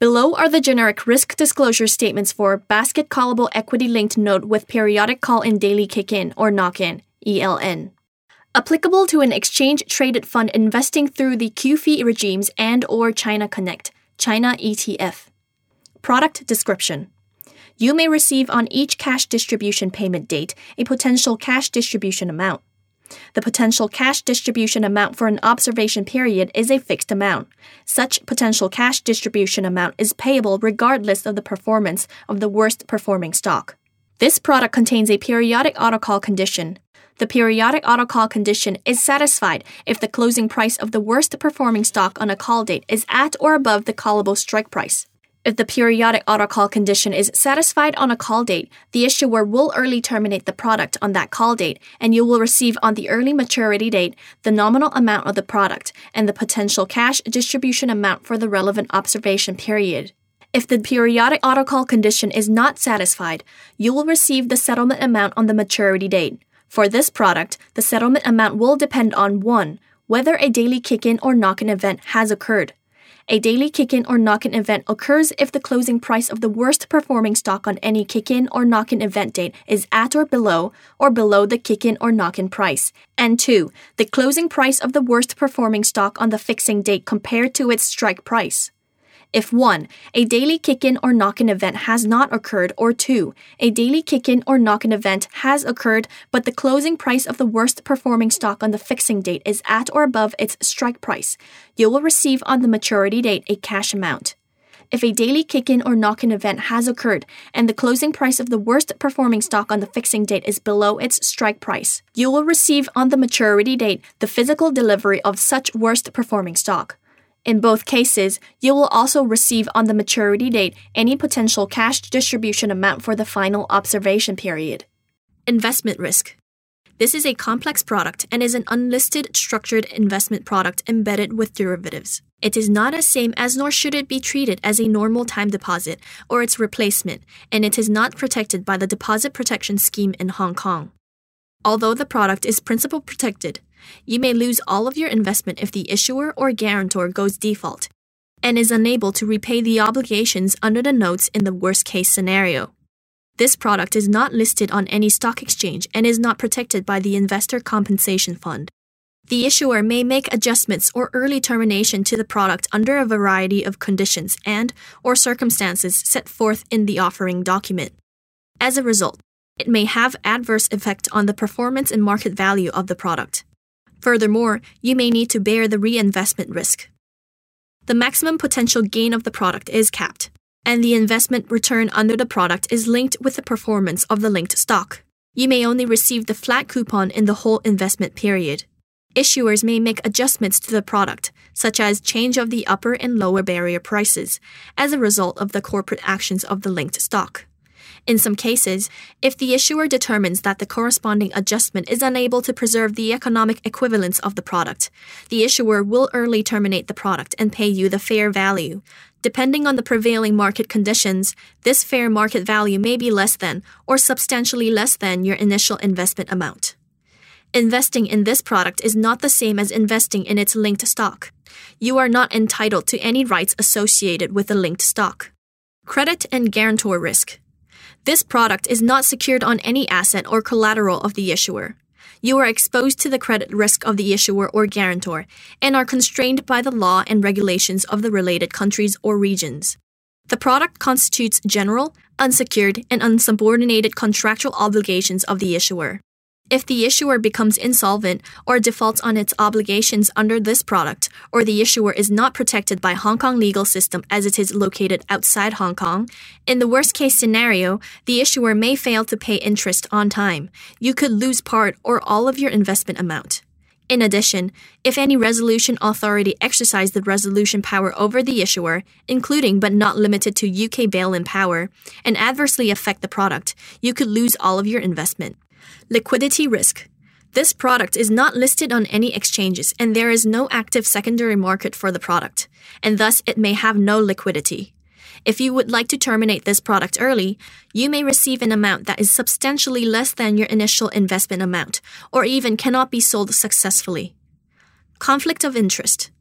Below are the generic risk disclosure statements for basket callable equity-linked note with periodic call-in daily kick-in or knock-in, ELN. Applicable to an exchange-traded fund investing through the QFII regimes and/or China Connect, China ETF. Product description. You may receive on each cash distribution payment date a potential cash distribution amount. The potential cash distribution amount for an observation period is a fixed amount. Such potential cash distribution amount is payable regardless of the performance of the worst performing stock. This product contains a periodic autocall condition. The periodic autocall condition is satisfied if the closing price of the worst performing stock on a call date is at or above the callable strike price. If the periodic autocall condition is satisfied on a call date, the issuer will early terminate the product on that call date, and you will receive on the early maturity date the nominal amount of the product and the potential cash distribution amount for the relevant observation period. If the periodic autocall condition is not satisfied, you will receive the settlement amount on the maturity date. For this product, the settlement amount will depend on 1. Whether a daily kick-in or knock-in event has occurred. A daily kick-in or knock-in event occurs if the closing price of the worst performing stock on any kick-in or knock-in event date is at or below the kick-in or knock-in price. And 2. The closing price of the worst performing stock on the fixing date compared to its strike price. If 1. A daily kick-in or knock-in event has not occurred, or 2. A daily kick-in or knock-in event has occurred, but the closing price of the worst performing stock on the fixing date is at or above its strike price, you will receive on the maturity date a cash amount. If a daily kick-in or knock-in event has occurred and the closing price of the worst performing stock on the fixing date is below its strike price, you will receive on the maturity date the physical delivery of such worst performing stock. In both cases, you will also receive on the maturity date any potential cash distribution amount for the final observation period. Investment risk. This is a complex product and is an unlisted structured investment product embedded with derivatives. It is not as same as nor should it be treated as a normal time deposit or its replacement, and it is not protected by the Deposit Protection Scheme in Hong Kong. Although the product is principal protected, you may lose all of your investment if the issuer or guarantor goes default and is unable to repay the obligations under the notes in the worst-case scenario. This product is not listed on any stock exchange and is not protected by the Investor Compensation Fund. The issuer may make adjustments or early termination to the product under a variety of conditions and/or circumstances set forth in the offering document. As a result, it may have adverse effect on the performance and market value of the product. Furthermore, you may need to bear the reinvestment risk. The maximum potential gain of the product is capped, and the investment return under the product is linked with the performance of the linked stock. You may only receive the flat coupon in the whole investment period. Issuers may make adjustments to the product, such as change of the upper and lower barrier prices, as a result of the corporate actions of the linked stock. In some cases, if the issuer determines that the corresponding adjustment is unable to preserve the economic equivalence of the product, the issuer will early terminate the product and pay you the fair value. Depending on the prevailing market conditions, this fair market value may be less than or substantially less than your initial investment amount. Investing in this product is not the same as investing in its linked stock. You are not entitled to any rights associated with the linked stock. Credit and guarantor risk. This product is not secured on any asset or collateral of the issuer. You are exposed to the credit risk of the issuer or guarantor and are constrained by the law and regulations of the related countries or regions. The product constitutes general, unsecured, and unsubordinated contractual obligations of the issuer. If the issuer becomes insolvent or defaults on its obligations under this product, or the issuer is not protected by Hong Kong legal system as it is located outside Hong Kong, in the worst-case scenario, the issuer may fail to pay interest on time. You could lose part or all of your investment amount. In addition, if any resolution authority exercise the resolution power over the issuer, including but not limited to UK bail-in power, and adversely affect the product, you could lose all of your investment. Liquidity risk. This product is not listed on any exchanges and there is no active secondary market for the product, and thus it may have no liquidity. If you would like to terminate this product early, you may receive an amount that is substantially less than your initial investment amount, or even cannot be sold successfully. Conflict of interest.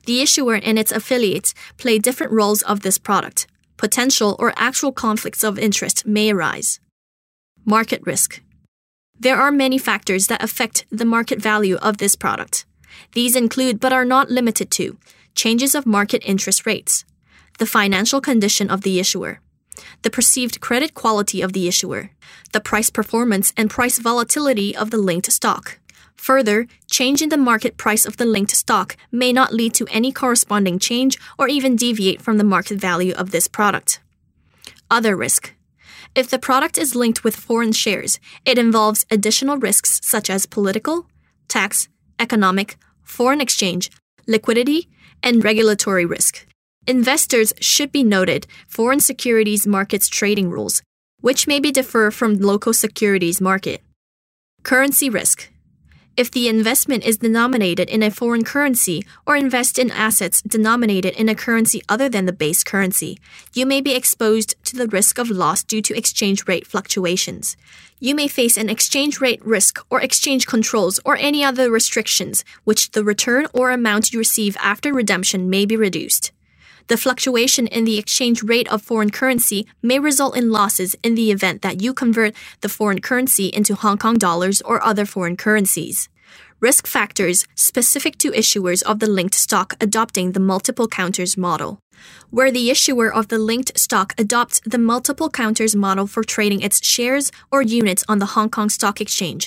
The issuer and its affiliates play different roles of this product. Potential or actual conflicts of interest may arise. Market risk. There are many factors that affect the market value of this product. These include, but are not limited to, changes of market interest rates, the financial condition of the issuer, the perceived credit quality of the issuer, the price performance and price volatility of the linked stock. Further, change in the market price of the linked stock may not lead to any corresponding change or even deviate from the market value of this product. Other risk. If the product is linked with foreign shares, it involves additional risks such as political, tax, economic, foreign exchange, liquidity, and regulatory risk. Investors should be noted foreign securities markets trading rules, which may be differ from local securities market. Currency risk. If the investment is denominated in a foreign currency or invest in assets denominated in a currency other than the base currency, you may be exposed to the risk of loss due to exchange rate fluctuations. You may face an exchange rate risk or exchange controls or any other restrictions, which the return or amount you receive after redemption may be reduced. The fluctuation in the exchange rate of foreign currency may result in losses in the event that you convert the foreign currency into Hong Kong dollars or other foreign currencies. Risk factors specific to issuers of the linked stock adopting the multiple counters model. Where the issuer of the linked stock adopts the multiple counters model for trading its shares or units on the Hong Kong Stock Exchange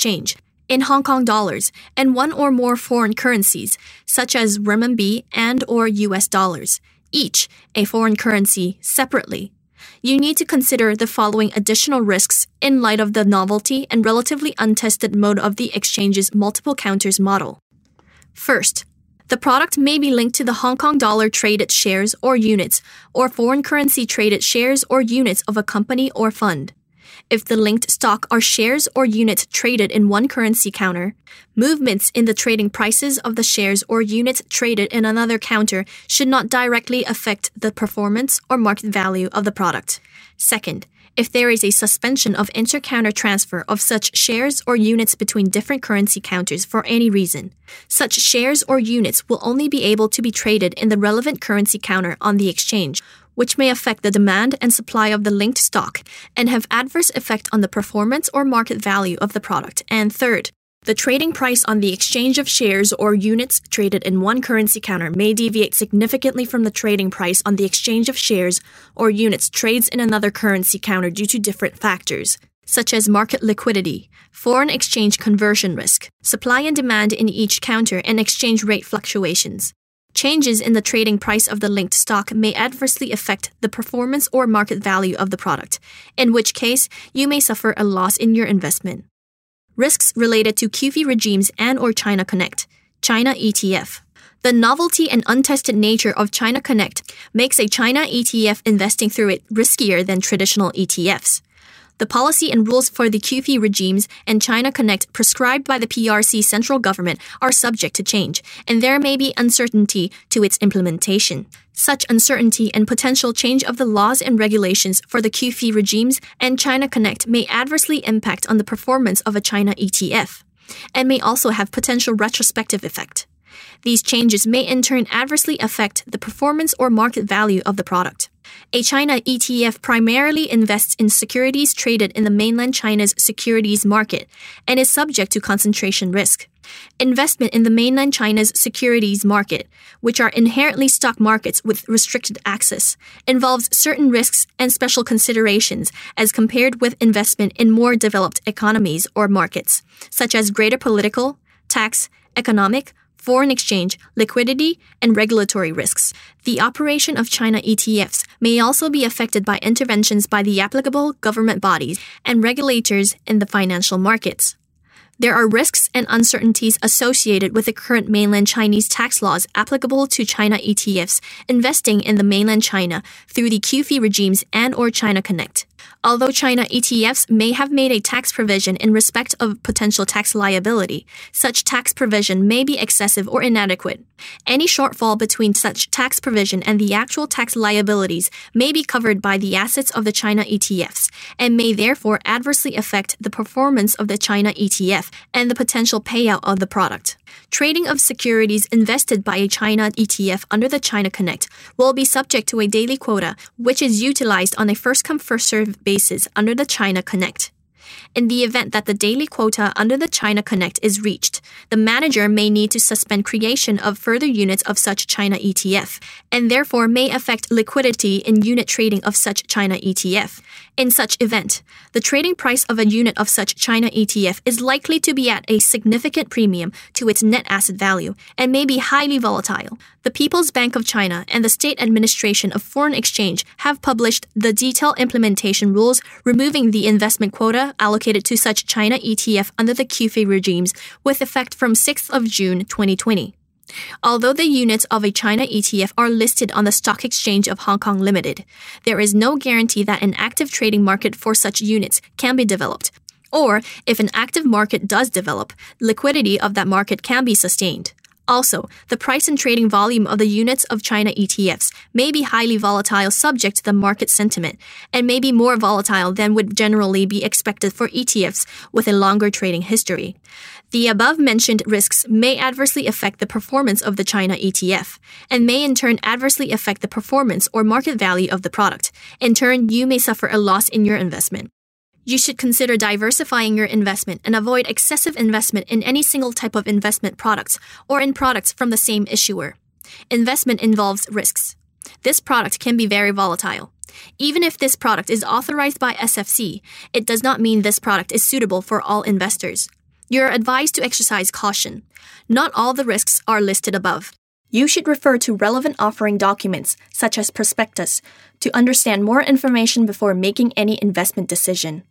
in Hong Kong dollars and one or more foreign currencies, such as renminbi and or US dollars, each a foreign currency separately. You need to consider the following additional risks in light of the novelty and relatively untested mode of the exchange's multiple counters model. First, the product may be linked to the Hong Kong dollar traded shares or units or foreign currency traded shares or units of a company or fund. If the linked stock are shares or units traded in one currency counter, movements in the trading prices of the shares or units traded in another counter should not directly affect the performance or market value of the product. Second, if there is a suspension of inter-counter transfer of such shares or units between different currency counters for any reason, such shares or units will only be able to be traded in the relevant currency counter on the exchange, which may affect the demand and supply of the linked stock and have adverse effect on the performance or market value of the product. And third, the trading price on the exchange of shares or units traded in one currency counter may deviate significantly from the trading price on the exchange of shares or units trades in another currency counter due to different factors, such as market liquidity, foreign exchange conversion risk, supply and demand in each counter, and exchange rate fluctuations. Changes in the trading price of the linked stock may adversely affect the performance or market value of the product, in which case you may suffer a loss in your investment. Risks related to QFII regimes and or China Connect, China ETF. The novelty and untested nature of China Connect makes a China ETF investing through it riskier than traditional ETFs. The policy and rules for the QFII regimes and China Connect prescribed by the PRC central government are subject to change, and there may be uncertainty to its implementation. Such uncertainty and potential change of the laws and regulations for the QFII regimes and China Connect may adversely impact on the performance of a China ETF, and may also have potential retrospective effect. These changes may in turn adversely affect the performance or market value of the product. A China ETF primarily invests in securities traded in the mainland China's securities market and is subject to concentration risk. Investment in the mainland China's securities market, which are inherently stock markets with restricted access, involves certain risks and special considerations as compared with investment in more developed economies or markets, such as greater political, tax, economic, foreign exchange, liquidity, and regulatory risks. The operation of China ETFs may also be affected by interventions by the applicable government bodies and regulators in the financial markets. There are risks and uncertainties associated with the current mainland Chinese tax laws applicable to China ETFs investing in the mainland China through the QFII regimes and or China Connect. Although China ETFs may have made a tax provision in respect of potential tax liability, such tax provision may be excessive or inadequate. Any shortfall between such tax provision and the actual tax liabilities may be covered by the assets of the China ETFs and may therefore adversely affect the performance of the China ETF and the potential payout of the product. Trading of securities invested by a China ETF under the China Connect will be subject to a daily quota, which is utilized on a first-come, first-served basis under the China Connect. In the event that the daily quota under the China Connect is reached, the manager may need to suspend creation of further units of such China ETF, and therefore may affect liquidity in unit trading of such China ETF. In such event, the trading price of a unit of such China ETF is likely to be at a significant premium to its net asset value and may be highly volatile. The People's Bank of China and the State Administration of Foreign Exchange have published the detailed implementation rules removing the investment quota allocated to such China ETF under the QFII regimes with effect from 6th of June 2020. Although the units of a China ETF are listed on the Stock Exchange of Hong Kong Limited, there is no guarantee that an active trading market for such units can be developed, or if an active market does develop, liquidity of that market can be sustained. Also, the price and trading volume of the units of China ETFs may be highly volatile subject to the market sentiment, and may be more volatile than would generally be expected for ETFs with a longer trading history. The above-mentioned risks may adversely affect the performance of the China ETF, and may in turn adversely affect the performance or market value of the product. In turn, you may suffer a loss in your investment. You should consider diversifying your investment and avoid excessive investment in any single type of investment products or in products from the same issuer. Investment involves risks. This product can be very volatile. Even if this product is authorized by SFC, it does not mean this product is suitable for all investors. You are advised to exercise caution. Not all the risks are listed above. You should refer to relevant offering documents, such as prospectus, to understand more information before making any investment decision.